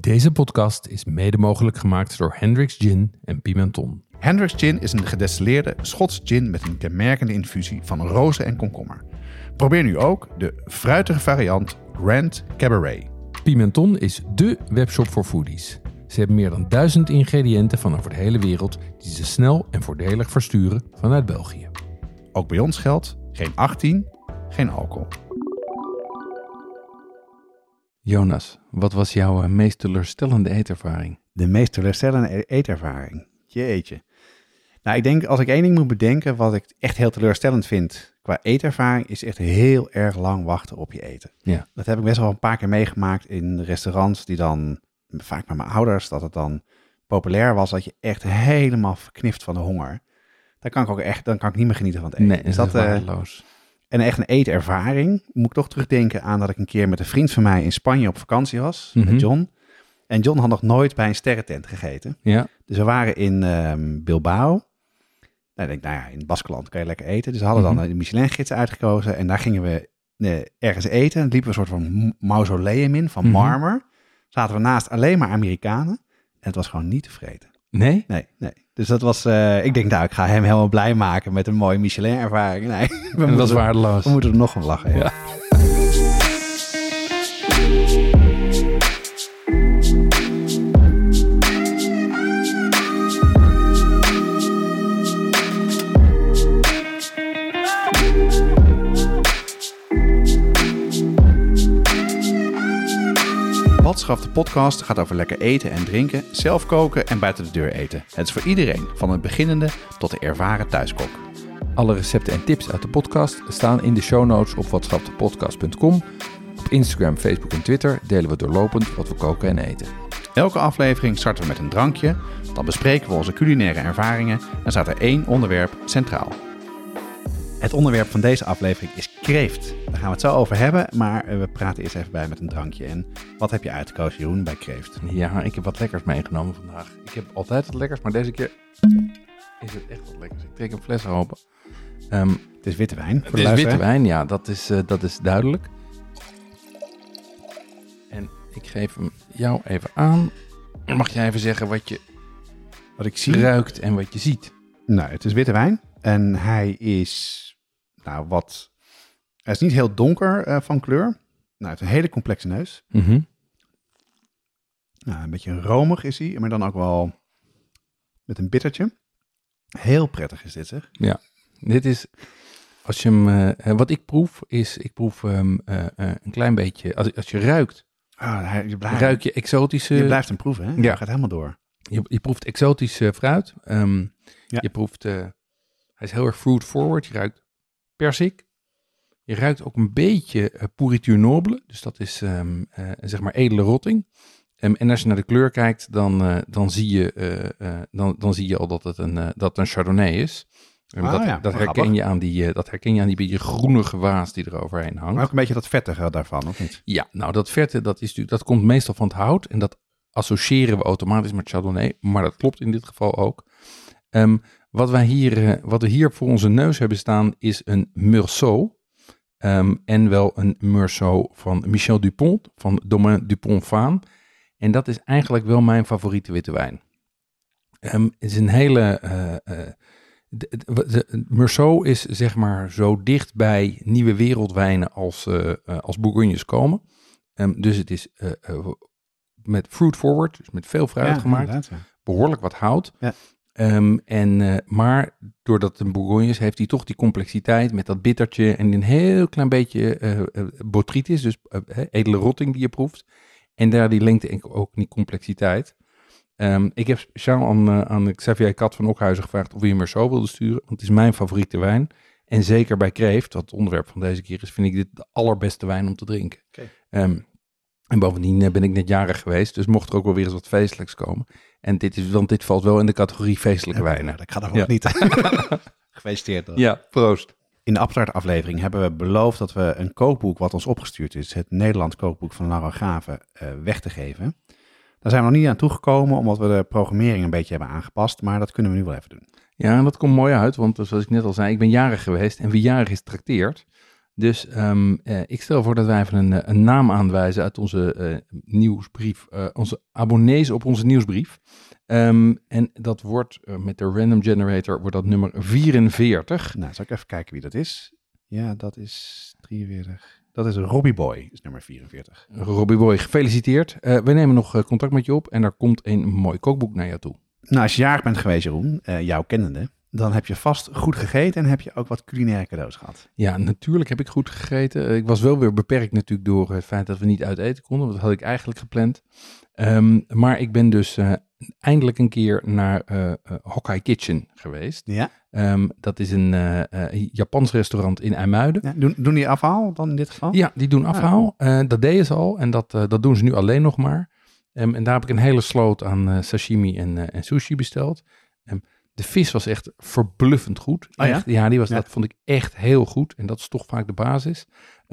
Deze podcast is mede mogelijk gemaakt door Hendrick's Gin en Pimenton. Hendrick's Gin is een gedestilleerde Schots gin met een kenmerkende infusie van rozen en komkommer. Probeer nu ook de fruitige variant Grand Cabaret. Pimenton is dé webshop voor foodies. Ze hebben meer dan 1000 ingrediënten van over de hele wereld die ze snel en voordelig versturen vanuit België. Ook bij ons geldt geen 18, geen alcohol. Jonas, wat was jouw meest teleurstellende eetervaring? De meest teleurstellende eetervaring. Jeetje. Nou, ik denk als ik één ding moet bedenken wat ik echt heel teleurstellend vind qua eetervaring, is echt heel erg lang wachten op je eten. Ja. Dat heb ik best wel een paar keer meegemaakt in restaurants die dan, vaak met mijn ouders, dat het dan populair was dat je echt helemaal verknift van de honger. Dan kan ik niet meer genieten van het eten. Nee, dus dat is waardeloos. En echt een eetervaring. Moet ik toch terugdenken aan dat ik een keer met een vriend van mij in Spanje op vakantie was. Met John. En John had nog nooit bij een sterrentent gegeten. Ja. Dus we waren in Bilbao. Nou, ik denk, in Baskeland kan je lekker eten. Dus we hadden dan de Michelin-gids uitgekozen. En daar gingen we ergens eten. En liepen we een soort van mausoleum in van marmer. Zaten we naast alleen maar Amerikanen. En het was gewoon niet te vreten. Nee? Nee. Dus dat was, ik denk, ik ga hem helemaal blij maken met een mooie Michelin-ervaring. Nee, dat was waardeloos. We moeten er nog om lachen. Ja. Watschaf, de podcast gaat over lekker eten en drinken, zelf koken en buiten de deur eten. Het is voor iedereen, van het beginnende tot de ervaren thuiskok. Alle recepten en tips uit de podcast staan in de show notes op watschapdepodcast.com. Op Instagram, Facebook en Twitter delen we doorlopend wat we koken en eten. Elke aflevering starten we met een drankje, dan bespreken we onze culinaire ervaringen en staat er 1 onderwerp centraal. Het onderwerp van deze aflevering is kreeft. Daar gaan we het zo over hebben, maar we praten eerst even bij met een drankje. En wat heb je uitgekozen, Jeroen, bij kreeft? Ja, ik heb wat lekkers meegenomen vandaag. Ik heb altijd wat lekkers, maar deze keer is het echt wat lekkers. Ik trek een fles open. Het is witte wijn. Het is witte wijn, ja, dat is duidelijk. En ik geef hem jou even aan. Mag jij even zeggen wat ik zie? Ruikt en wat je ziet? Nou, het is witte wijn en hij is... hij is niet heel donker van kleur. Nou, hij heeft een hele complexe neus. Mm-hmm. Nou, een beetje romig is hij, maar dan ook wel met een bittertje. Heel prettig is dit, zeg. Ja, dit is... Als je hem... wat ik proef, is... Ik proef een klein beetje... Als je ruikt... ruik je exotische... Je blijft hem proeven, hè? Ja. Je gaat helemaal door. Je proeft exotische fruit. Ja. Je proeft... hij is heel erg fruit forward. Je ruikt persik. Je ruikt ook een beetje pourriture noble. Dus dat is zeg maar edele rotting. En als je naar de kleur kijkt, dan zie je al dat het een Chardonnay is. Dat herken je aan die beetje groenige waas die er overheen hangt. Maar ook een beetje dat vettige daarvan, of niet? Ja, nou dat vette, dat komt meestal van het hout. En dat associëren we automatisch met Chardonnay. Maar dat klopt in dit geval ook. Wat we hier voor onze neus hebben staan is een Meursault. En wel een Meursault van Michel Dupont, van Domaine Dupont-Faan. En dat is eigenlijk wel mijn favoriete witte wijn. Het is een hele... Meursault is zeg maar zo dicht bij nieuwe wereldwijnen als Bourgognes komen. Dus het is met fruit forward, dus met veel fruit gemaakt. Ja. Behoorlijk wat hout. Ja. Maar doordat het een Bourgogne is, heeft hij toch die complexiteit met dat bittertje en een heel klein beetje botrytis, dus edele rotting die je proeft. En daar die lengte en ook die complexiteit. Ik heb speciaal aan Xavier Kat van Okhuizen gevraagd of hij hem zo wilde sturen, want het is mijn favoriete wijn. En zeker bij kreeft, wat het onderwerp van deze keer is, vind ik dit de allerbeste wijn om te drinken. Okay. En bovendien ben ik net jarig geweest, dus mocht er ook wel weer eens wat feestelijks komen. En dit valt wel in de categorie feestelijke wijnen. Ik ga er nog niet. Gefeliciteerd dan. Ja, proost. In de Appeltaart-aflevering hebben we beloofd dat we een kookboek wat ons opgestuurd is, het Nederlands kookboek van Laura Graven, weg te geven. Daar zijn we nog niet aan toegekomen, omdat we de programmering een beetje hebben aangepast, maar dat kunnen we nu wel even doen. Ja, dat komt mooi uit, want zoals ik net al zei, ik ben jarig geweest en wie jarig is trakteert. Dus ik stel voor dat wij even een naam aanwijzen uit onze nieuwsbrief. Onze abonnees op onze nieuwsbrief. En dat wordt met de random generator wordt dat nummer 44. Nou, zal ik even kijken wie dat is? Ja, dat is 43. Dat is Robbie Boy, is nummer 44. Robbie Boy, gefeliciteerd. We nemen nog contact met je op en er komt een mooi kookboek naar jou toe. Nou, als je jarig bent geweest, Jeroen, jouw kennende, dan heb je vast goed gegeten en heb je ook wat culinaire cadeaus gehad. Ja, natuurlijk heb ik goed gegeten. Ik was wel weer beperkt natuurlijk door het feit dat we niet uit eten konden. Want dat had ik eigenlijk gepland. Maar ik ben dus eindelijk een keer naar Hokkai Kitchen geweest. Ja? Dat is een Japans restaurant in IJmuiden. Ja, doen die afhaal dan in dit geval? Ja, die doen afhaal. Dat deden ze al en dat doen ze nu alleen nog maar. En daar heb ik een hele sloot aan sashimi en sushi besteld. De vis was echt verbluffend goed. Oh ja? Echt, dat vond ik echt heel goed. En dat is toch vaak de basis.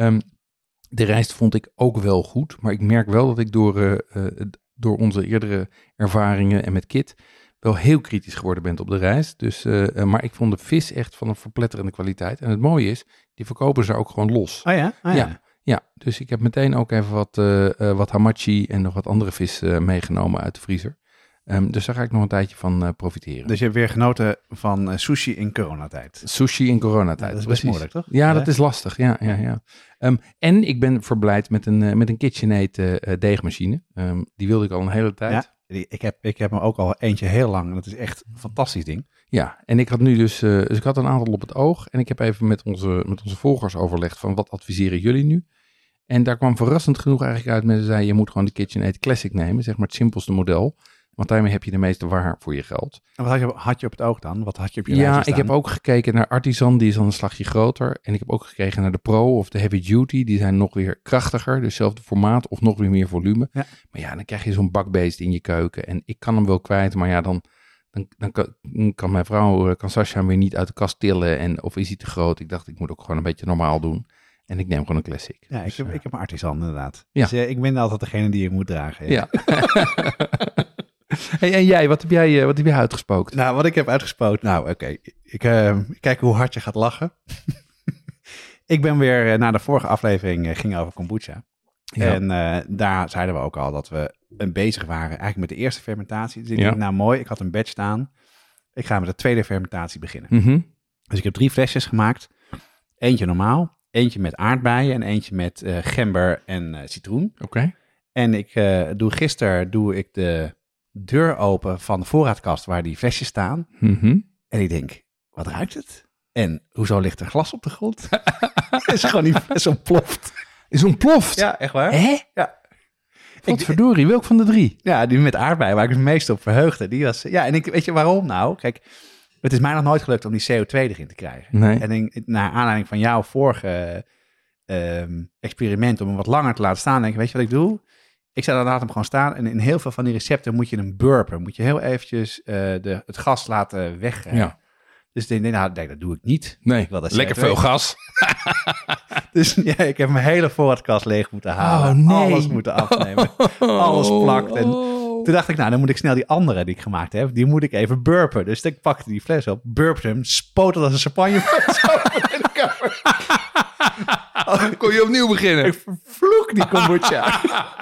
De rijst vond ik ook wel goed. Maar ik merk wel dat ik door onze eerdere ervaringen en met Kit wel heel kritisch geworden ben op de rijst. Dus, maar ik vond de vis echt van een verpletterende kwaliteit. En het mooie is, die verkopen ze ook gewoon los. Oh ja? Oh ja. Ja, dus ik heb meteen ook even wat hamachi en nog wat andere vis meegenomen uit de vriezer. Dus daar ga ik nog een tijdje van profiteren. Dus je hebt weer genoten van sushi in coronatijd. Sushi in coronatijd. Dat is best moeilijk, toch? Ja, dat is lastig. Ja. En ik ben verblijd met een KitchenAid deegmachine. Die wilde ik al een hele tijd. Ja, ik heb me ook al eentje heel lang. Dat is echt een fantastisch ding. Ja, en ik had nu dus ik had een aantal op het oog. En ik heb even met onze volgers overlegd van wat adviseren jullie nu? En daar kwam verrassend genoeg eigenlijk uit. Mensen zeiden, je moet gewoon de KitchenAid Classic nemen. Zeg maar het simpelste model. Want daarmee heb je de meeste waar voor je geld. En wat had je op het oog dan? Wat had je op je lijstje Ja, staan? ik heb ook gekeken naar Artisan, die is dan een slagje groter. En ik heb ook gekeken naar de Pro of de Heavy Duty, die zijn nog weer krachtiger. Dus hetzelfde formaat of nog weer meer volume. Ja. Maar ja, dan krijg je zo'n bakbeest in je keuken. En ik kan hem wel kwijt, maar ja, dan kan mijn vrouw, kan Sascha hem weer niet uit de kast tillen. Of is hij te groot? Ik dacht, ik moet ook gewoon een beetje normaal doen. En ik neem gewoon een Classic. Ja, dus, ik heb een Artisan inderdaad. Ja. Dus ik ben altijd degene die je moet dragen. Ja. Hey, en jij, wat heb jij uitgespookt? Nou, wat ik heb uitgespookt. Nou, oké. Ik kijk hoe hard je gaat lachen. Ik ben weer na de vorige aflevering ging over kombucha. Ja. En daar zeiden we ook al dat we bezig waren eigenlijk met de eerste fermentatie. Dus ik Ja. denk, nou mooi, ik had een batch staan. Ik ga met de tweede fermentatie beginnen. Mhm. Dus ik heb 3 flesjes gemaakt. Eentje normaal, eentje met aardbeien en eentje met gember en citroen. Oké. En gisteren doe ik de deur open van de voorraadkast waar die flesjes staan. Mhm. En ik denk, wat ruikt het? En hoezo ligt er glas op de grond? Is gewoon die fles ontploft. Is ontploft? Ja, echt waar? Hè? Ja. Verdorie, welk van de 3? Ja, die met aardbeien, waar ik het meest op verheugde. Die was, ja, en weet je waarom nou? Kijk, het is mij nog nooit gelukt om die CO2 erin te krijgen. Nee. En naar aanleiding van jouw vorige experiment om hem wat langer te laten staan, denk ik, weet je wat ik doe? Ik laat hem gewoon staan en in heel veel van die recepten moet je hem burpen. Moet je heel eventjes het gas laten weg. Ja. Dus ik denk, dat doe ik niet. Nee, Ik wil dat lekker CO2. veel gas. Dus ja, ik heb mijn hele voorraadkast leeg moeten halen. Oh, nee. Alles moeten afnemen. Alles plakt. En toen dacht ik, nou, dan moet ik snel die andere die ik gemaakt heb, die moet ik even burpen. Dus ik pakte die fles op, burpte hem, spoot het als een champagnefles over in de kamer. Kon je opnieuw beginnen? Ik vervloek die kombucha.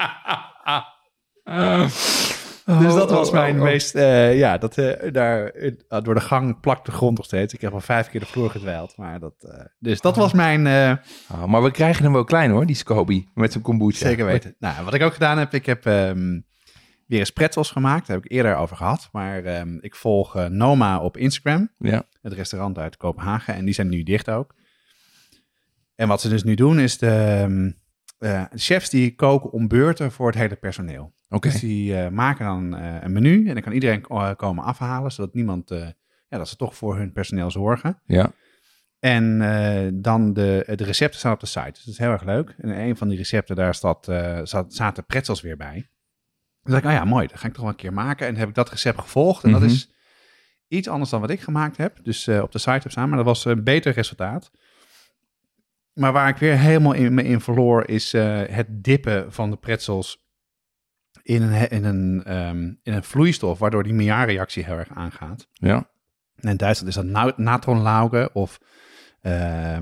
Dus dat was mijn meest... daar door de gang plakt de grond nog steeds. Ik heb al 5 keer de vloer gedwijld. Maar dus dat was mijn... Maar we krijgen hem wel klein hoor, die Scoby. Met zijn kombucha. Zeker weten. Nou, wat ik ook gedaan heb, ik heb weer eens pretzels gemaakt. Daar heb ik eerder over gehad. Maar ik volg Noma op Instagram. Ja. Het restaurant uit Kopenhagen. En die zijn nu dicht ook. En wat ze dus nu doen is de chefs die koken om beurten voor het hele personeel. Oké. Dus die maken dan een menu en dan kan iedereen komen afhalen, zodat niemand, dat ze toch voor hun personeel zorgen. Ja. En dan de recepten staan op de site, dus dat is heel erg leuk. En een van die recepten, daar zaten pretzels weer bij. Dus dacht ik, ja mooi, dat ga ik toch wel een keer maken. En heb ik dat recept gevolgd en dat is iets anders dan wat ik gemaakt heb. Dus op de site heb staan, maar dat was een beter resultaat. Maar waar ik weer helemaal in verloor is het dippen van de pretzels in een vloeistof, waardoor die Maillard-reactie heel erg aangaat. Ja. En in Duitsland is dat natronlauge of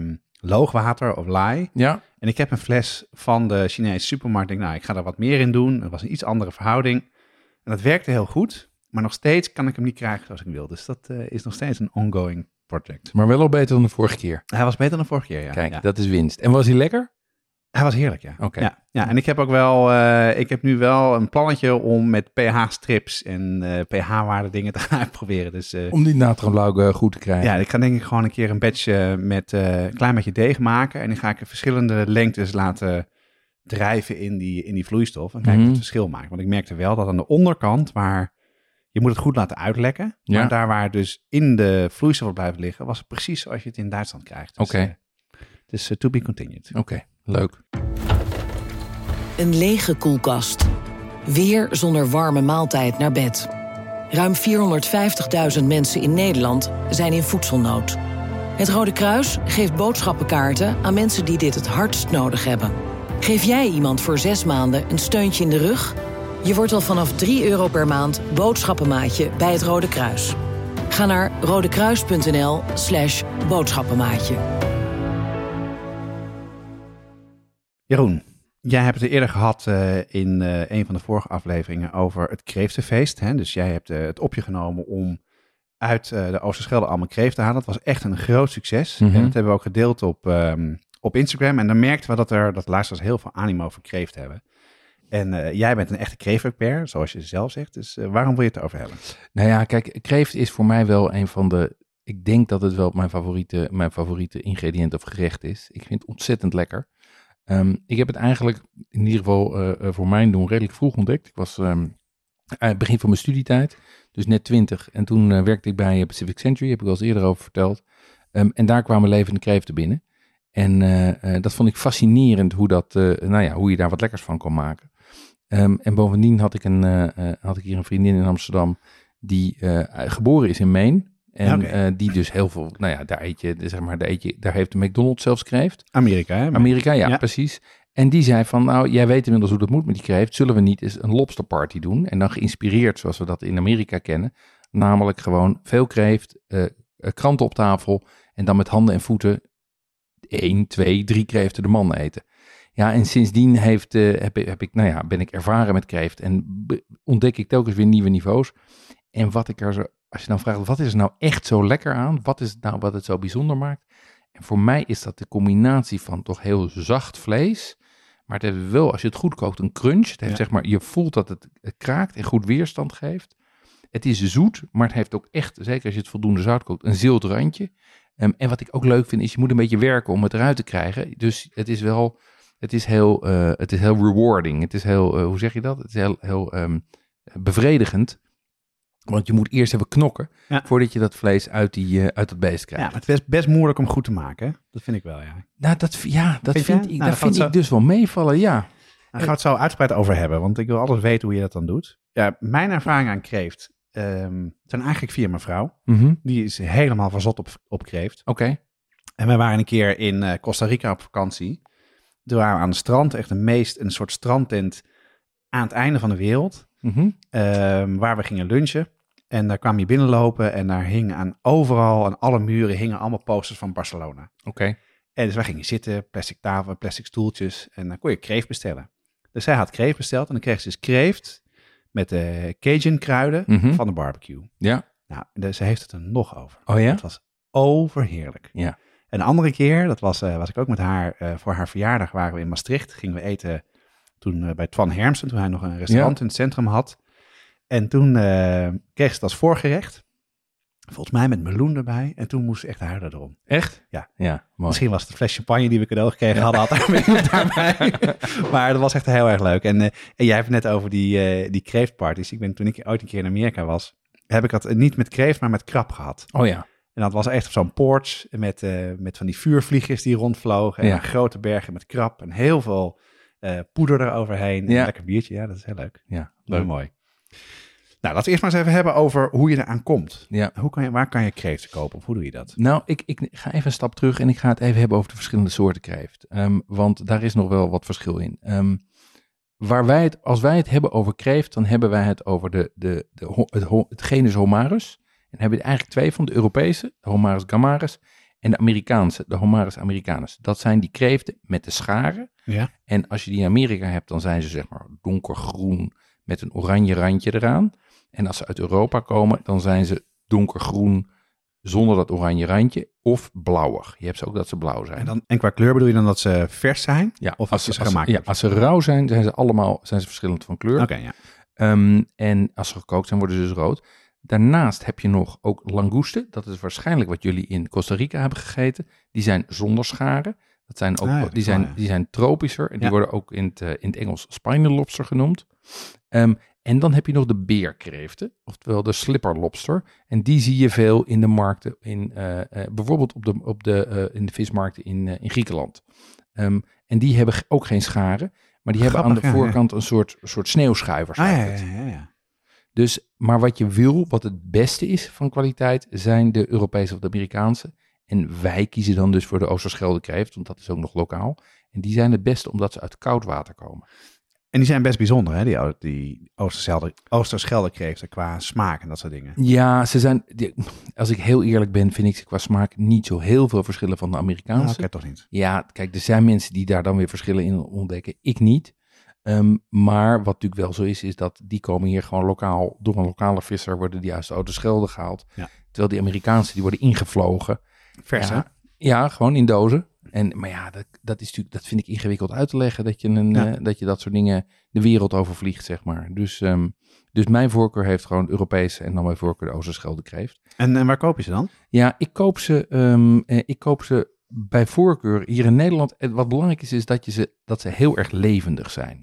loogwater of laai. Ja. En ik heb een fles van de Chinese supermarkt. Ik denk, ik ga er wat meer in doen. Het was een iets andere verhouding. En dat werkte heel goed. Maar nog steeds kan ik hem niet krijgen zoals ik wil. Dus dat is nog steeds een ongoing project. Maar wel al beter dan de vorige keer. Hij was beter dan vorige keer, ja. Kijk, dat is winst. En was hij lekker? Hij was heerlijk, ja. Oké. Ja, en ik heb ook wel, ik heb nu wel een plannetje om met pH-strips en pH-waarde dingen te gaan uitproberen. Dus, om die natriumlauw goed te krijgen. Ja, ik ga denk ik gewoon een keer een batch met een klein beetje deeg maken. En dan ga ik verschillende lengtes laten drijven in die vloeistof. En kijken of het verschil maakt. Want ik merkte wel dat aan de onderkant, waar je moet het goed laten uitlekken. Ja. Maar daar waar het dus in de vloeistof blijft liggen, was het precies zoals je het in Duitsland krijgt. Dus, Oké. Dus to be continued. Oké, leuk. Een lege koelkast. Weer zonder warme maaltijd naar bed. Ruim 450.000 mensen in Nederland zijn in voedselnood. Het Rode Kruis geeft boodschappenkaarten aan mensen die dit het hardst nodig hebben. Geef jij iemand voor 6 maanden een steuntje in de rug? Je wordt al vanaf €3 per maand boodschappenmaatje bij het Rode Kruis. Ga naar rodekruis.nl/boodschappenmaatje. Jeroen, jij hebt het er eerder gehad in een van de vorige afleveringen over het kreeftenfeest. Hè? Dus jij hebt het op je genomen om uit de Oosterschelde allemaal kreeft te halen. Dat was echt een groot succes. En dat hebben we ook gedeeld op Instagram. En dan merkten we dat luisteraars heel veel animo voor kreeft hebben. En jij bent een echte kreeft-expert, zoals je zelf zegt. Dus waarom wil je het erover hebben? Nou ja, kijk, kreeft is voor mij wel een van de... Ik denk dat het wel mijn favoriete ingrediënt of gerecht is. Ik vind het ontzettend lekker. Ik heb het eigenlijk, in ieder geval voor mijn doen, redelijk vroeg ontdekt. Ik was het begin van mijn studietijd, dus net 20. En toen werkte ik bij Pacific Century, heb ik al eens eerder over verteld. En daar kwamen levende kreeften binnen. En dat vond ik fascinerend hoe je daar wat lekkers van kon maken. En bovendien had ik hier een vriendin in Amsterdam die geboren is in Maine. En die dus heel veel, daar heeft de McDonald's zelfs kreeft. Amerika, hè? Amerika, ja, precies. En die zei van, jij weet inmiddels hoe dat moet met die kreeft. Zullen we niet eens een lobster party doen? En dan geïnspireerd zoals we dat in Amerika kennen. Namelijk gewoon veel kreeft, kranten op tafel. En dan met handen en voeten 1, 2, 3 kreeften de man eten. Ja, en sindsdien ben ik ervaren met kreeft. En ontdek ik telkens weer nieuwe niveaus. En als je dan vraagt, wat is er nou echt zo lekker aan? Wat is het nou wat het zo bijzonder maakt? En voor mij is dat de combinatie van toch heel zacht vlees. Maar het heeft wel, als je het goed kookt, een crunch. Het heeft, je voelt dat het kraakt en goed weerstand geeft. Het is zoet, maar het heeft ook echt, zeker als je het voldoende zout kookt, een zilt randje. En wat ik ook leuk vind, is je moet een beetje werken om het eruit te krijgen. Dus het is heel rewarding. Het is heel, hoe zeg je dat? Het is heel bevredigend. Want je moet eerst even knokken voordat je dat vlees uit dat beest krijgt. Ja, maar het is best moeilijk om goed te maken. Hè? Dat vind ik wel, ja. Nou, dat vind ik dus wel meevallen, ja. Daar gaan we het zo uitgebreid over hebben, want ik wil alles weten hoe je dat dan doet. Ja, mijn ervaring aan kreeft zijn eigenlijk via mijn vrouw. Mm-hmm. Die is helemaal verzot op kreeft. Oké. En we waren een keer in Costa Rica op vakantie. Toen waren we aan het strand, echt een soort strandtent aan het einde van de wereld. Mm-hmm. Waar we gingen lunchen. En daar kwam je binnenlopen en daar hing overal, aan alle muren, hingen allemaal posters van Barcelona. Oké. En dus wij gingen zitten, plastic tafel, plastic stoeltjes. En dan kon je kreeft bestellen. Dus zij had kreeft besteld en dan kreeg ze dus kreeft met de Cajun kruiden van de barbecue. Ja. Nou, ze heeft het er nog over. Oh ja? Het was overheerlijk. Ja. Een andere keer, dat was ik ook met haar, voor haar verjaardag waren we in Maastricht. Gingen we eten toen bij Twan Hermsen, toen hij nog een restaurant in het centrum had. En toen kreeg ze het als voorgerecht. Volgens mij met meloen erbij. En toen moest ze echt huilen erom. Echt? Ja. Ja, mooi. Misschien was het een fles champagne die we cadeau gekregen hadden. Had daarbij. Maar dat was echt heel erg leuk. En jij hebt het net over die kreeftparties. Toen ik ooit een keer in Amerika was, heb ik het niet met kreeft, maar met krab gehad. Oh ja. En dat was echt op zo'n porch met van die vuurvliegers die rondvlogen. En grote bergen met krab en heel veel poeder eroverheen. En een lekker biertje. Ja, dat is heel leuk. Ja, leuk. Mooi. Nou, laten we eerst maar eens even hebben over hoe je eraan komt. Ja. Waar kan je kreeften kopen of hoe doe je dat? Nou, ik ga even een stap terug en ik ga het even hebben over de verschillende soorten kreeft. Want daar is nog wel wat verschil in. Als wij het hebben over kreeft, dan hebben wij het over het genus Homarus. En hebben we eigenlijk 2 van, de Europese, de Homarus gammarus En de Amerikaanse, de Homarus americanus, dat zijn die kreeften met de scharen. Ja. En als je die in Amerika hebt, dan zijn ze zeg maar donkergroen met een oranje randje eraan. En als ze uit Europa komen, dan zijn ze donkergroen zonder dat oranje randje of blauwig. Je hebt ze ook dat ze blauw zijn. En qua kleur bedoel je dan dat ze vers zijn? Ja, Of als ze gemaakt ja, als ze rauw zijn, zijn ze verschillend van kleur. Oké, ja. En als ze gekookt zijn, worden ze dus rood. Daarnaast heb je nog ook langoesten. Dat is waarschijnlijk wat jullie in Costa Rica hebben gegeten. Die zijn zonder scharen. Dat zijn ook, die zijn tropischer. En die worden ook in het Engels spiny lobster genoemd. En dan heb je nog de beerkreeften, oftewel de slipper lobster. En die zie je veel in de markten, bijvoorbeeld in de vismarkten in Griekenland. En die hebben ook geen scharen, maar die hebben aan de voorkant een soort sneeuwschuivers. Ja. Dus, maar wat je wil, wat het beste is van kwaliteit, zijn de Europese of de Amerikaanse. En wij kiezen dan dus voor de Oosterscheldekreeft, want dat is ook nog lokaal. En die zijn het beste omdat ze uit koud water komen. En die zijn best bijzonder, hè? Die Oosterscheldekreeften qua smaak en dat soort dingen. Ja, als ik heel eerlijk ben, vind ik ze qua smaak niet zo heel veel verschillen van de Amerikaanse. Oké, toch niet. Ja, kijk, er zijn mensen die daar dan weer verschillen in ontdekken. Ik niet. Maar wat natuurlijk wel zo is dat die komen hier gewoon lokaal, door een lokale visser worden die uit de Oosterschelde gehaald. Ja. Terwijl die Amerikaanse, die worden ingevlogen. Vers, hè? Ja, gewoon in dozen. Maar ja, dat is natuurlijk, dat vind ik ingewikkeld uit te leggen, dat je dat soort dingen de wereld overvliegt, zeg maar. Dus mijn voorkeur heeft gewoon de Europese en dan mijn voorkeur de Oosterscheldekreeft. En waar koop je ze dan? Ja, ik koop ze bij voorkeur hier in Nederland. Wat belangrijk is dat ze heel erg levendig zijn.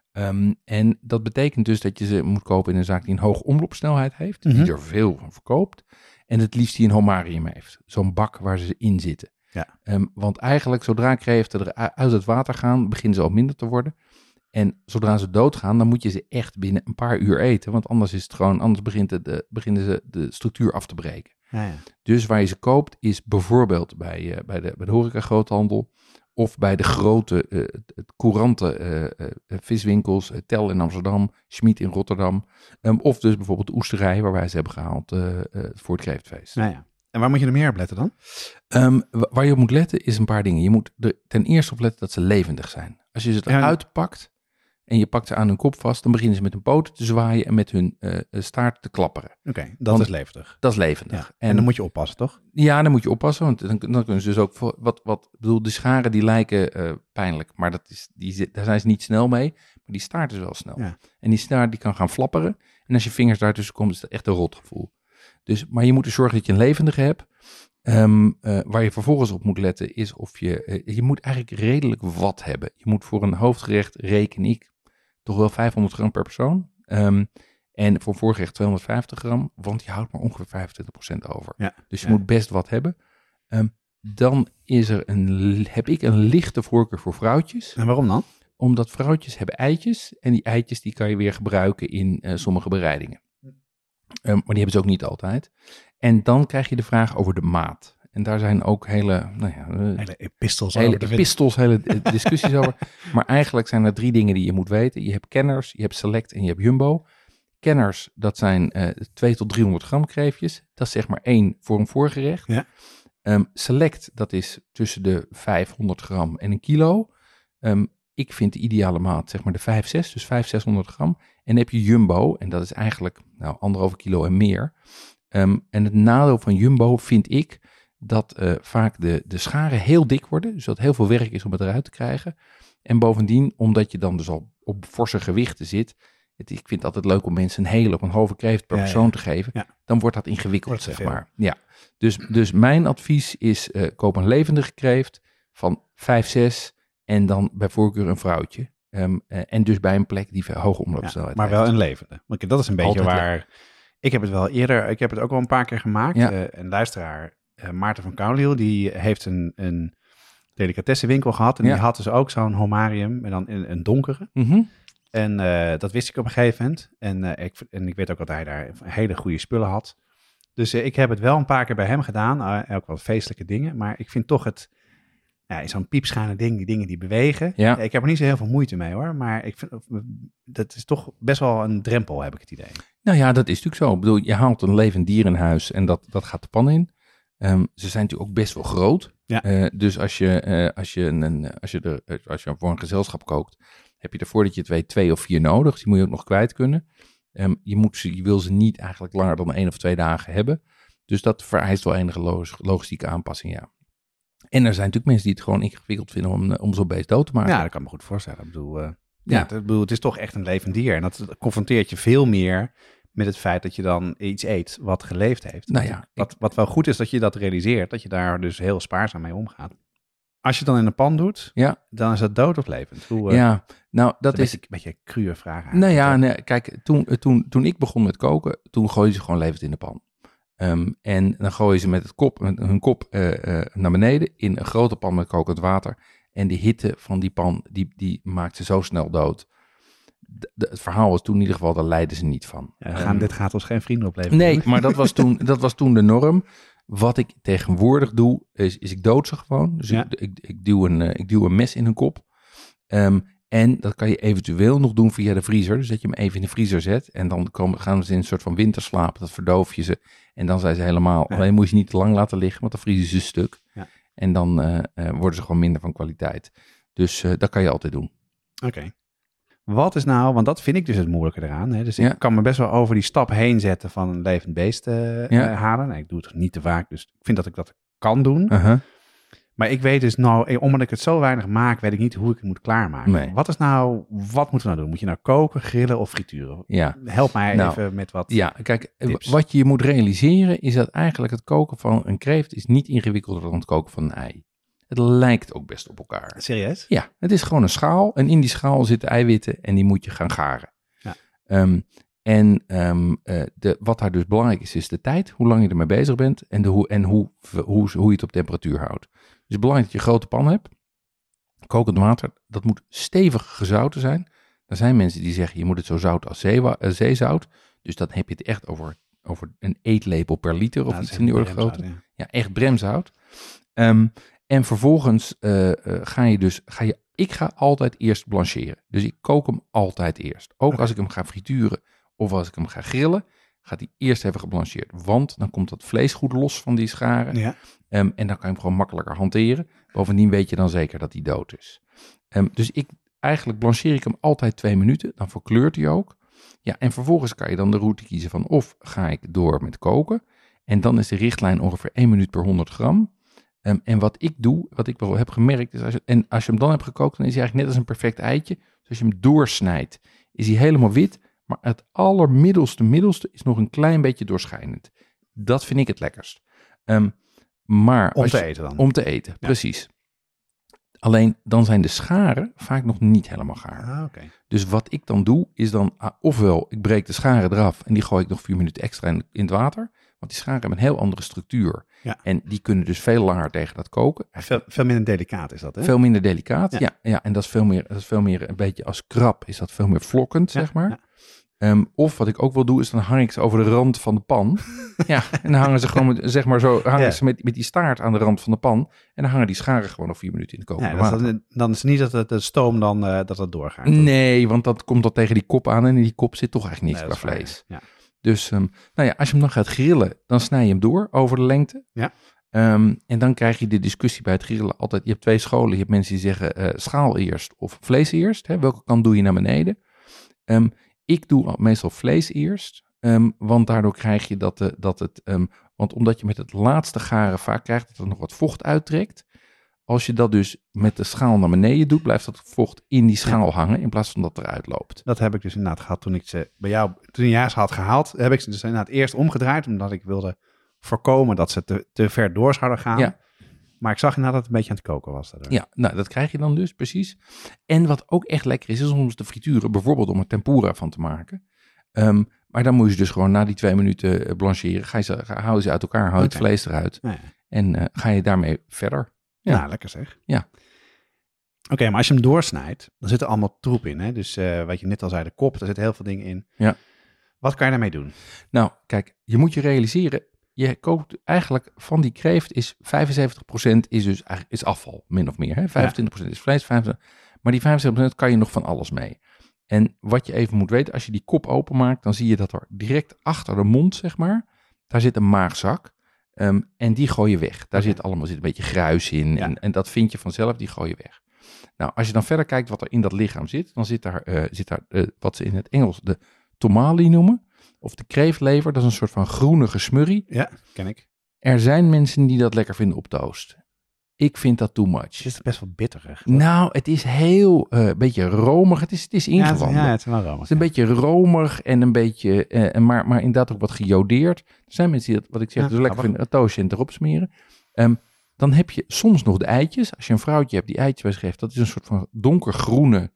En dat betekent dus dat je ze moet kopen in een zaak die een hoge omloopsnelheid heeft, die er veel van verkoopt. En het liefst die een homarium heeft. Zo'n bak waar ze in zitten. Ja. Want eigenlijk, zodra kreeften er uit het water gaan, beginnen ze al minder te worden. En zodra ze doodgaan, dan moet je ze echt binnen een paar uur eten. Want anders beginnen ze de structuur af te breken. Ja. Dus waar je ze koopt, is bijvoorbeeld bij de horeca-groothandel. Of bij de grote, courante viswinkels, Tel in Amsterdam, Schmid in Rotterdam. Of dus bijvoorbeeld de oesterij, waar wij ze hebben gehaald voor het kreeftfeest. Ja. En waar moet je er meer op letten dan? Waar je op moet letten is een paar dingen. Je moet er ten eerste op letten dat ze levendig zijn. Als je ze eruit pakt en je pakt ze aan hun kop vast, dan beginnen ze met hun poten te zwaaien en met hun staart te klapperen. Oké, dat is levendig. Dat is levendig. Ja. En dan moet je oppassen, toch? Ja, dan moet je oppassen, want dan kunnen ze dus ook de scharen die lijken pijnlijk, maar daar zijn ze niet snel mee, maar die staart is wel snel. Ja. En die staart die kan gaan flapperen en als je vingers daartussen komen, is dat echt een rotgevoel. Maar je moet er zorgen dat je een levendige hebt. Waar je vervolgens op moet letten is of je moet eigenlijk redelijk wat hebben. Je moet voor een hoofdgerecht, reken ik, toch wel 500 gram per persoon. En voor voorgerecht 250 gram, want je houdt maar ongeveer 25% over. Ja, dus je moet best wat hebben. Dan heb ik een lichte voorkeur voor vrouwtjes. En waarom dan? Omdat vrouwtjes hebben eitjes en die eitjes die kan je weer gebruiken in sommige bereidingen. Maar die hebben ze ook niet altijd. En dan krijg je de vraag over de maat. En daar zijn ook hele epistels hele discussies over. Maar eigenlijk zijn er 3 dingen die je moet weten. Je hebt kenners, je hebt select en je hebt jumbo. Kenners, dat zijn 200 tot 300 gram kreefjes. Dat is zeg maar 1 voor een voorgerecht. Ja. Select, dat is tussen de 500 gram en 1 kilo. Ik vind de ideale maat zeg maar de 5-6, dus 500-600 gram. En dan heb je jumbo, en dat is eigenlijk 1,5 kilo en meer. En het nadeel van jumbo vind ik dat vaak de scharen heel dik worden. Dus dat heel veel werk is om het eruit te krijgen. En bovendien, omdat je dan dus al op forse gewichten zit. Ik vind het altijd leuk om mensen een hele of een halve kreeft per persoon te geven. Ja. Dan wordt dat ingewikkeld, zeg maar. Ja. Dus mijn advies is, koop een levendige kreeft van 5-6 en dan bij voorkeur een vrouwtje. En dus bij een plek die hoge omloopsnelheid maar heeft. wel een levende. Want dat is een beetje waar... Ik heb het wel eerder... Ik heb het ook al een paar keer gemaakt. Ja. Een luisteraar, Maarten van Kouwliel, die heeft een delicatessenwinkel gehad. En die had dus ook zo'n homarium, maar dan in een donkere. Mm-hmm. En dat wist ik op een gegeven moment. En ik weet ook dat hij daar hele goede spullen had. Dus ik heb het wel een paar keer bij hem gedaan. Ook wel feestelijke dingen. Maar ik vind toch het... Ja, zo'n piepschuine ding, die dingen die bewegen. Ja. Ik heb er niet zo heel veel moeite mee hoor. Maar ik vind dat is toch best wel een drempel, heb ik het idee. Nou ja, dat is natuurlijk zo. Ik bedoel, je haalt een levend dier in huis en dat gaat de pan in. Ze zijn natuurlijk ook best wel groot. Ja. Dus als je voor een gezelschap kookt, heb je er voordat je het weet 2 of 4 nodig. Dus die moet je ook nog kwijt kunnen. Je wil ze niet eigenlijk langer dan 1 of 2 dagen hebben. Dus dat vereist wel enige logistieke aanpassing, ja. En er zijn natuurlijk mensen die het gewoon ingewikkeld vinden om zo'n beest dood te maken. Ja, dat kan me goed voorstellen. Ik bedoel, het is toch echt een levend dier. En dat confronteert je veel meer met het feit dat je dan iets eet wat geleefd heeft. Nou ja, wat wel goed is dat je dat realiseert, dat je daar dus heel spaarzaam mee omgaat. Als je het dan in een pan doet, dan is dat dood of levend? Dat is een beetje een crue vraag. Nou ja, kijk, toen ik begon met koken, toen gooide ze gewoon levend in de pan. En dan gooien ze met hun kop naar beneden in een grote pan met kokend water. En de hitte van die pan, die maakt ze zo snel dood. Het verhaal was toen in ieder geval, daar leidden ze niet van. Dit gaat ons geen vrienden opleveren. Nee, maar dat was toen de norm. Wat ik tegenwoordig doe, is ik dood ze gewoon. Dus ik duw een mes in hun kop. En dat kan je eventueel nog doen via de vriezer. Dus dat je hem even in de vriezer zet. En dan gaan ze in een soort van winterslaap. Dat verdoof je ze. En dan zijn ze helemaal... Ja. Alleen moet je ze niet te lang laten liggen, want dan vriezen ze stuk. Ja. En dan worden ze gewoon minder van kwaliteit. Dus dat kan je altijd doen. Oké. Wat is nou... Want dat vind ik dus het moeilijke eraan. Hè? Dus ik kan me best wel over die stap heen zetten van een levend beest halen. Nou, ik doe het niet te vaak, dus ik vind dat ik dat kan doen. Uh-huh. Maar ik weet dus omdat ik het zo weinig maak, weet ik niet hoe ik het moet klaarmaken. Nee. Wat moeten we nou doen? Moet je nou koken, grillen of frituren? Ja. Help mij even met wat Ja, kijk, tips. Wat je moet realiseren is dat eigenlijk het koken van een kreeft is niet ingewikkelder dan het koken van een ei. Het lijkt ook best op elkaar. Serieus? Ja, het is gewoon een schaal en in die schaal zitten eiwitten en die moet je gaan garen. Ja. Wat daar dus belangrijk is de tijd, hoe lang je ermee bezig bent en hoe je het op temperatuur houdt. Het is belangrijk dat je een grote pan hebt. Kokend water, dat moet stevig gezouten zijn. Er zijn mensen die zeggen, je moet het zo zout als zeezout. Dus dan heb je het echt over een eetlepel per liter of iets in die orde grootte. Ja, echt bremzout. En vervolgens ik ga altijd eerst blancheren. Dus ik kook hem altijd eerst. Ook als ik hem ga frituren of als ik hem ga grillen, gaat hij eerst even geblancheerd. Want dan komt dat vlees goed los van die scharen. Ja. En dan kan je hem gewoon makkelijker hanteren. Bovendien weet je dan zeker dat hij dood is. Dus eigenlijk blancheer ik hem altijd 2 minuten. Dan verkleurt hij ook. Ja, en vervolgens kan je dan de route kiezen van of ga ik door met koken. En dan is de richtlijn ongeveer 1 minuut per 100 gram. En wat ik doe, wat ik wel heb gemerkt, is als je hem dan hebt gekookt, dan is hij eigenlijk net als een perfect eitje. Dus als je hem doorsnijdt, is hij helemaal wit. Maar het middelste is nog een klein beetje doorschijnend. Dat vind ik het lekkerst. Om te eten, ja. Precies. Alleen dan zijn de scharen vaak nog niet helemaal gaar. Okay. Dus wat ik dan doe, is dan ofwel ik breek de scharen eraf en die gooi ik nog 4 minuten extra in het water. Want die scharen hebben een heel andere structuur. Ja. En die kunnen dus veel langer tegen dat koken. Veel minder delicaat is dat, hè? Veel minder delicaat, ja. En dat is veel meer een beetje als krab, is dat veel meer vlokkend, zeg maar. Ja. Of wat ik ook wil doen, is dan hang ik ze over de rand van de pan. Ja, en dan hangen ze gewoon ze met die staart aan de rand van de pan. En dan hangen die scharen gewoon nog 4 minuten in de kokende water. Dan is het niet dat de stoom dat het doorgaat. Nee, want dat komt dan tegen die kop aan en in die kop zit toch eigenlijk niks qua vlees. Ja. Dus als je hem dan gaat grillen, dan snij je hem door over de lengte. Ja. En dan krijg je de discussie bij het grillen altijd. Je hebt 2 scholen. Je hebt mensen die zeggen schaal eerst of vlees eerst. Hè? Welke kant doe je naar beneden? Ik doe meestal vlees eerst. Want daardoor krijg je want omdat je met het laatste garen vaak krijgt dat er nog wat vocht uittrekt. Als je dat dus met de schaal naar beneden doet, blijft dat vocht in die schaal hangen in plaats van dat eruit loopt. Dat heb ik dus inderdaad gehad toen ik ze bij jou, toen jij ze had gehaald, heb ik ze dus inderdaad eerst omgedraaid, omdat ik wilde voorkomen dat ze te ver door zouden gaan. Ja. Maar ik zag inderdaad dat het een beetje aan het koken was. Daardoor. Ja, nou dat krijg je dan dus precies. En wat ook echt lekker is soms te frituren, bijvoorbeeld om er tempura van te maken. Maar dan moet je dus gewoon na die 2 minuten blancheren. Hou ze uit elkaar, hou het vlees eruit. Ja. En ga je daarmee verder. Ja, nou, lekker zeg. Ja. Oké, maar als je hem doorsnijdt, dan zit er allemaal troep in. Hè? Dus wat je net al zei, de kop, daar zit heel veel dingen in. Ja. Wat kan je daarmee doen? Nou, kijk, je moet je realiseren, je kookt eigenlijk van die kreeft is 75% is afval, min of meer. Hè? 25% is vlees, 25%, maar die 75% kan je nog van alles mee. En wat je even moet weten, als je die kop openmaakt, dan zie je dat er direct achter de mond, zeg maar, daar zit een maagzak. En die gooi je weg. Daar zit een beetje gruis in. Ja. En dat vind je vanzelf, die gooi je weg. Nou, als je dan verder kijkt wat er in dat lichaam zit, dan zit daar wat ze in het Engels de tomali noemen. Of de kreeftlever, dat is een soort van groenige smurrie. Ja, ken ik. Er zijn mensen die dat lekker vinden op toast. Ik vind dat too much. Het is best wel bitterig. Nou, het is heel, beetje romig. Het is ingewanden. Ja, het is wel romig. Het is een beetje romig en een beetje, maar inderdaad ook wat gejodeerd. Er zijn mensen die dat, wat ik zeg, dus lekker vinden, een toastje en erop smeren. Dan heb je soms nog de eitjes. Als je een vrouwtje hebt die eitjes weggeeft, dat is een soort van donkergroene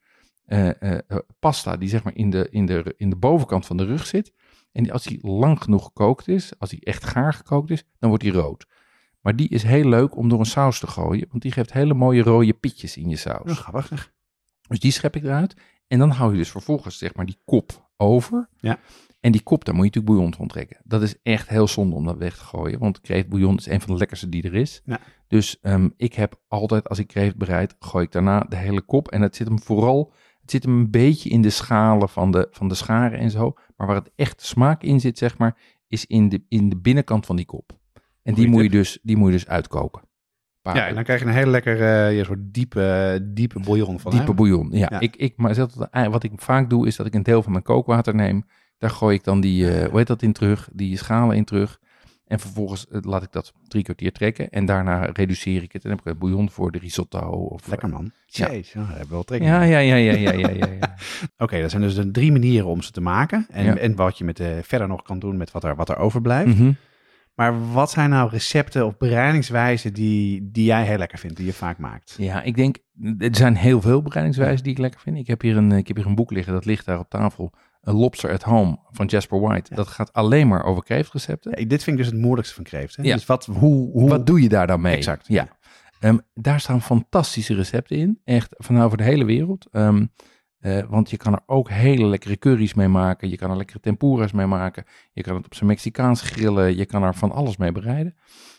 pasta die zeg maar in de bovenkant van de rug zit. En als die lang genoeg gekookt is, als die echt gaar gekookt is, dan wordt die rood. Maar die is heel leuk om door een saus te gooien, want die geeft hele mooie rode pitjes in je saus. Grappig. Dus die schep ik eruit. En dan hou je dus vervolgens zeg maar die kop over. Ja. En die kop, daar moet je natuurlijk bouillon van trekken. Dat is echt heel zonde om dat weg te gooien, want kreeftbouillon is een van de lekkerste die er is. Ja. Dus ik heb altijd, als ik kreeft bereid, gooi ik daarna de hele kop. En het zit hem een beetje in de schalen van de scharen en zo. Maar waar het echt smaak in zit, zeg maar, is in de binnenkant van die kop. En die moet je dus uitkoken. Ja, en dan krijg je een hele lekker soort diepe bouillon van. Diepe bouillon, ja. Wat ik vaak doe, is dat ik een deel van mijn kookwater neem. Daar gooi ik dan die schalen in terug. En vervolgens laat ik dat 3 kwartier trekken. En daarna reduceer ik het. En dan heb ik een bouillon voor de risotto. Of, lekker man. Ja. Jeez, daar hebben we wel trek in. Ja. Oké, dat zijn dus de 3 manieren om ze te maken. En wat je verder nog kan doen met wat er overblijft. Mm-hmm. Maar wat zijn nou recepten of bereidingswijzen die jij heel lekker vindt, die je vaak maakt? Ja, ik denk, er zijn heel veel bereidingswijzen die ik lekker vind. Ik heb hier een boek liggen, dat ligt daar op tafel. A Lobster at Home van Jasper White. Ja. Dat gaat alleen maar over kreeftrecepten. Ja, dit vind ik dus het moeilijkste van kreeft. Hè? Ja. Dus wat doe je daar dan mee? Exact. Ja. Daar staan fantastische recepten in. Echt van over de hele wereld. Want je kan er ook hele lekkere curry's mee maken. Je kan er lekkere tempura's mee maken. Je kan het op zijn Mexicaans grillen. Je kan er van alles mee bereiden.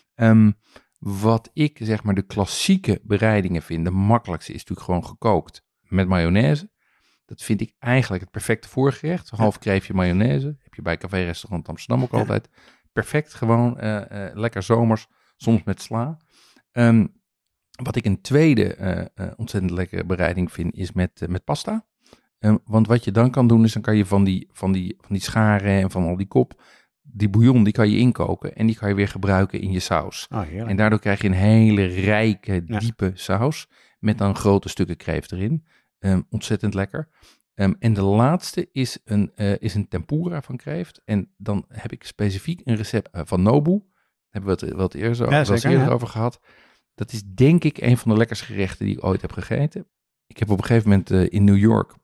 Wat ik zeg maar de klassieke bereidingen vind. De makkelijkste is natuurlijk gewoon gekookt met mayonaise. Dat vind ik eigenlijk het perfecte voorgerecht. Half kreeftje mayonaise. Heb je bij café-restaurant Amsterdam ook altijd. Perfect, gewoon lekker zomers. Soms met sla. Wat ik een tweede ontzettend lekkere bereiding vind, is met pasta. Want wat je dan kan doen, is dan kan je van die scharen en van al die kop, die bouillon, die kan je inkoken en die kan je weer gebruiken in je saus. Oh, heerlijk. En daardoor krijg je een hele rijke, diepe saus met dan grote stukken kreeft erin. Ontzettend lekker. En de laatste is een tempura van kreeft. En dan heb ik specifiek een recept van Nobu. Daar hebben we het wel eerder over gehad. Dat is denk ik een van de lekkerste gerechten die ik ooit heb gegeten. Ik heb op een gegeven moment in New York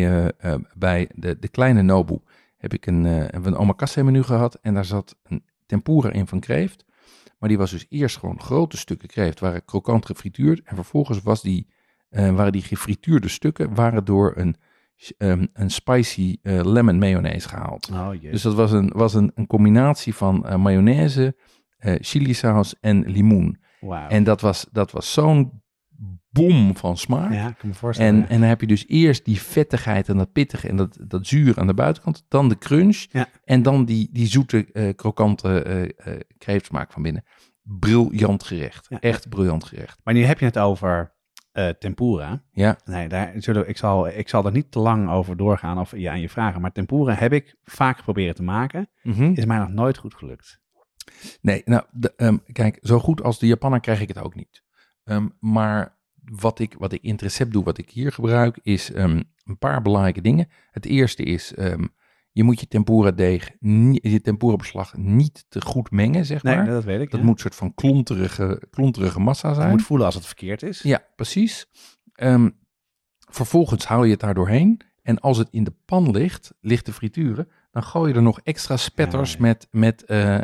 bij de kleine Nobu heb ik een omakase menu gehad. En daar zat een tempura in van kreeft. Maar die was dus eerst gewoon grote stukken kreeft, waren krokant gefrituurd. En vervolgens waren die gefrituurde stukken door een spicy lemon mayonaise gehaald. Oh, yes. Dus dat was een combinatie van mayonaise, chilisaus en limoen. Wow. En dat was zo'n bom van smaak. Ja, ik kan me voorstellen. En dan heb je dus eerst die vettigheid en dat pittige en dat zuur aan de buitenkant. Dan de crunch. Ja. En dan die zoete, krokante kreeftsmaak van binnen. Briljant gerecht. Ja. Echt briljant gerecht. Maar nu heb je het over tempura. Ja. Nee, ik zal er niet te lang over doorgaan of aan je vragen. Maar tempura heb ik vaak geprobeerd te maken. Mm-hmm. Is mij nog nooit goed gelukt. Nee, nou, kijk, zo goed als de Japaner krijg ik het ook niet. Maar wat ik in het recept doe, wat ik hier gebruik, is een paar belangrijke dingen. Het eerste is, je moet je tempura beslag niet te goed mengen, zeg maar. Nee, dat weet ik. Dat moet een soort van klonterige massa zijn. Je moet voelen als het verkeerd is. Ja, precies. Vervolgens haal je het daar doorheen. En als het in de pan ligt te frituren, dan gooi je er nog extra spetters met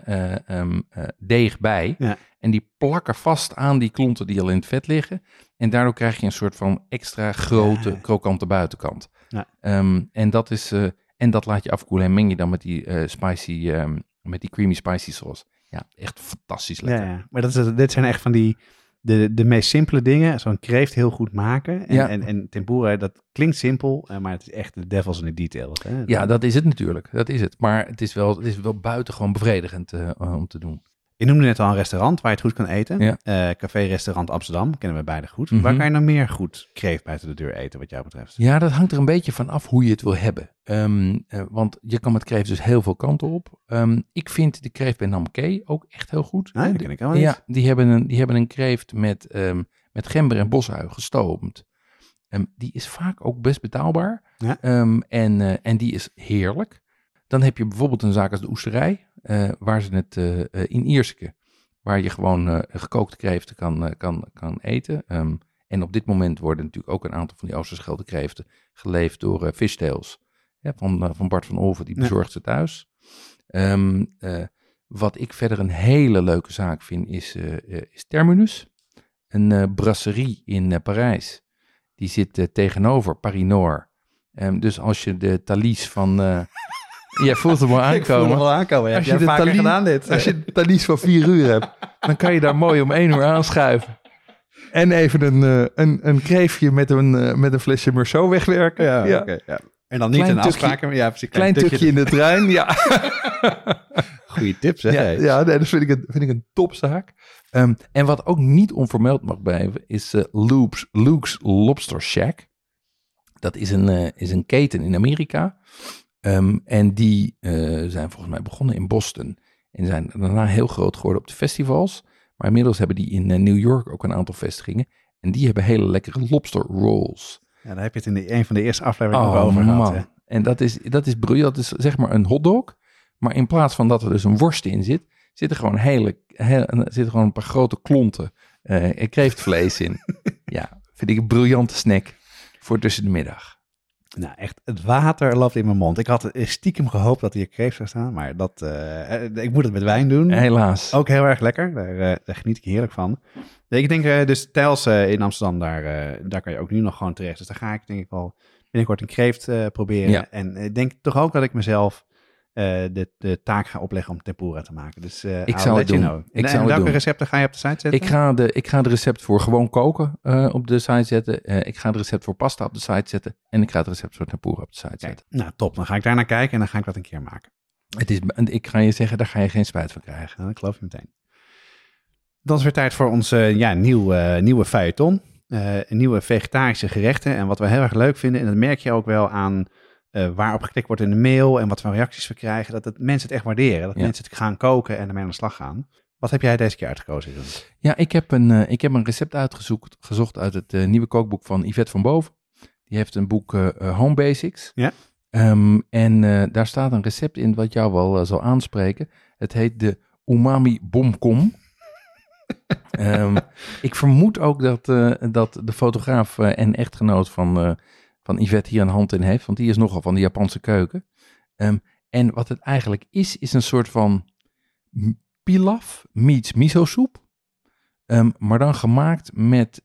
deeg bij. Ja. En die plakken vast aan die klonten die al in het vet liggen. En daardoor krijg je een soort van extra grote, krokante buitenkant. Ja. En dat laat je afkoelen en meng je dan met die met die creamy spicy sauce. Ja, echt fantastisch lekker. Ja. Maar dit zijn echt van die de meest simpele dingen. Zo'n kreeft heel goed maken. En tempura, dat klinkt simpel, maar het is echt de devil's in the details. Hè? Ja, dat is het natuurlijk. Dat is het. Maar het is wel buitengewoon bevredigend om te doen. Je noemde net al een restaurant waar je het goed kan eten. Ja. Café-restaurant Amsterdam, kennen we beide goed. Mm-hmm. Waar kan je nou meer goed kreeft buiten de deur eten, wat jou betreft? Ja, dat hangt er een beetje van af hoe je het wil hebben. Want je kan met kreeft dus heel veel kanten op. Ik vind de kreeft bij Namke ook echt heel goed. Ah, dat ken ik al niet. Ja, die hebben een kreeft met gember en bosui gestoomd. Die is vaak ook best betaalbaar. Ja. En die is heerlijk. Dan heb je bijvoorbeeld een zaak als de Oesterij, waar ze het in Ierseke, waar je gewoon gekookte kreeften kan eten. En op dit moment worden natuurlijk ook een aantal van die Oosterschelde kreeften geleverd door Fishtails. Van Bart van Olven, die bezorgt ze thuis. Wat ik verder een hele leuke zaak vind, is Terminus. Een brasserie in Parijs. Die zit tegenover Paris Nord. Dus als je de Thalys van... jij voelt hem wel aankomen. Ik voel hem wel aankomen, ja. Als je hebt de vaker Thalys- gedaan dit. Als je de Thalys van 4 uur hebt, dan kan je daar mooi om 1 uur aanschuiven. En even een kreefje met een flesje Meursault wegwerken. Ja. Okay, ja. En dan niet Klein een afspraak. Ja, precies. Klein tukje in de trein, ja. Goeie tips, hè? Ja, dat vind ik een topzaak. En wat ook niet onvermeld mag blijven, is Luke's Lobster Shack. Dat is een keten in Amerika. En die zijn volgens mij begonnen in Boston. En zijn daarna heel groot geworden op de festivals. Maar inmiddels hebben die in New York ook een aantal vestigingen. En die hebben hele lekkere lobster rolls. Ja, daar heb je het in een van de eerste afleveringen ook over gehad. Man. Hè? En dat is briljant. Dat is zeg maar een hotdog. Maar in plaats van dat er dus een worst in zit, zitten gewoon een paar grote klonten kreeftvlees in. Ja, vind ik een briljante snack voor tussen de middag. Nou, echt, het water loopt in mijn mond. Ik had stiekem gehoopt dat hier kreeft zou staan, maar ik moet het met wijn doen. Helaas. Ook heel erg lekker, daar geniet ik heerlijk van. Ik denk dus Tijls in Amsterdam, daar kan je ook nu nog gewoon terecht. Dus daar ga ik denk ik wel binnenkort een kreeft proberen. Ja. En ik denk toch ook dat ik mezelf de taak ga opleggen om tempura te maken. Dus ik zou het doen. Welke recepten ga je op de site zetten? Ik ga de recept voor gewoon koken op de site zetten. Ik ga het recept voor pasta op de site zetten. En ik ga het recept voor tempura op de site zetten. Nou, top. Dan ga ik daar naar kijken en dan ga ik dat een keer maken. Ik ga je zeggen, daar ga je geen spijt van krijgen. Nou, dat geloof je meteen. Dan is weer tijd voor onze nieuwe feuilleton. Nieuwe vegetarische gerechten. En wat we heel erg leuk vinden, en dat merk je ook wel aan waarop geklikt wordt in de mail en wat voor reacties we krijgen, dat mensen het echt waarderen. Dat mensen het gaan koken en ermee aan de slag gaan. Wat heb jij deze keer uitgekozen, Jeroen? Ja, ik heb een recept uitgezocht uit het nieuwe kookboek van Yvette van Boven. Die heeft een boek Home Basics. Ja. En daar staat een recept in wat jou wel zal aanspreken. Het heet de Umami Bomkom. Ik vermoed ook dat de fotograaf en echtgenoot van Yvette hier een hand in heeft, want die is nogal van de Japanse keuken. En wat het eigenlijk is een soort van pilaf meets miso soep, maar dan gemaakt met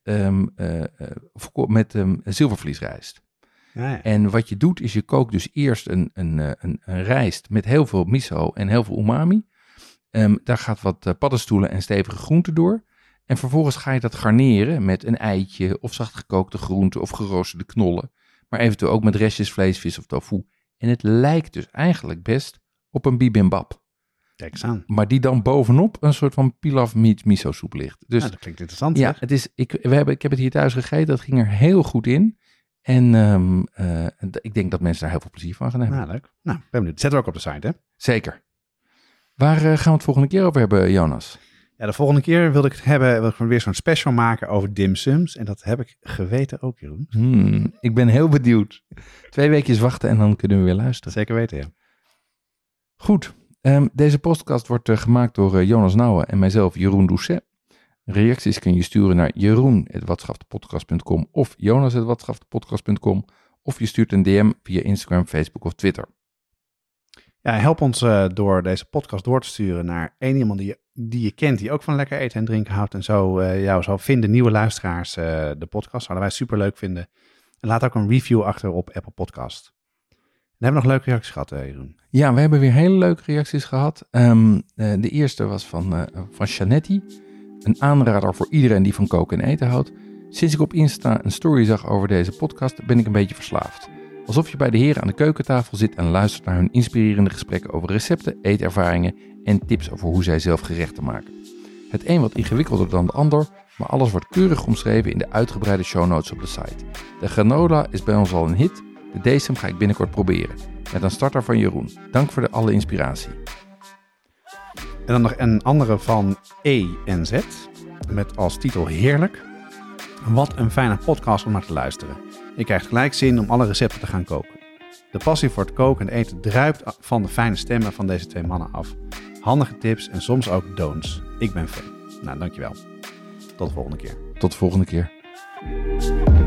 zilvervliesrijst. Ja. En wat je doet is je kookt dus eerst een rijst met heel veel miso en heel veel umami. Daar gaat wat paddenstoelen en stevige groenten door. En vervolgens ga je dat garneren met een eitje of zachtgekookte groenten of geroosterde knollen. Maar eventueel ook met restjes vlees, vis of tofu. En het lijkt dus eigenlijk best op een bibimbap. Kijk eens aan. Maar die dan bovenop een soort van pilaf meets miso soep ligt. Dus dat klinkt interessant. Ja, ik heb het hier thuis gegeten. Dat ging er heel goed in. En ik denk dat mensen daar heel veel plezier van gaan hebben. Nou, leuk. Nou, ben benieuwd. Zetten we ook op de site, hè? Zeker. Waar gaan we het volgende keer over hebben, Jonas? Ja, de volgende keer wil ik weer zo'n special maken over dimsums. En dat heb ik geweten ook, Jeroen. Ik ben heel benieuwd. 2 weekjes wachten en dan kunnen we weer luisteren. Zeker weten, ja. Goed. Deze podcast wordt gemaakt door Jonas Nouwen en mijzelf, Jeroen Doucet. Reacties kun je sturen naar jeroen@watschaftepodcast.com of jonas@watschaftepodcast.com. Of je stuurt een DM via Instagram, Facebook of Twitter. Ja, help ons door deze podcast door te sturen naar iemand die je kent, die ook van lekker eten en drinken houdt. En zo jou zou vinden, nieuwe luisteraars, de podcast. Zouden wij super leuk vinden. En laat ook een review achter op Apple Podcast. En hebben we nog leuke reacties gehad, Jeroen? Ja, we hebben weer hele leuke reacties gehad. De eerste was van Shanetti. Een aanrader voor iedereen die van koken en eten houdt. Sinds ik op Insta een story zag over deze podcast, ben ik een beetje verslaafd. Alsof je bij de heren aan de keukentafel zit en luistert naar hun inspirerende gesprekken over recepten, eetervaringen en tips over hoe zij zelf gerechten maken. Het een wat ingewikkelder dan de ander, maar alles wordt keurig omschreven in de uitgebreide show notes op de site. De granola is bij ons al een hit, de decem ga ik binnenkort proberen. Met een starter van Jeroen. Dank voor alle inspiratie. En dan nog een andere van E en Z, met als titel Heerlijk. Wat een fijne podcast om naar te luisteren. Je krijgt gelijk zin om alle recepten te gaan koken. De passie voor het koken en eten druipt van de fijne stemmen van deze twee mannen af. Handige tips en soms ook don'ts. Ik ben fan. Nou, dankjewel. Tot de volgende keer. Tot de volgende keer.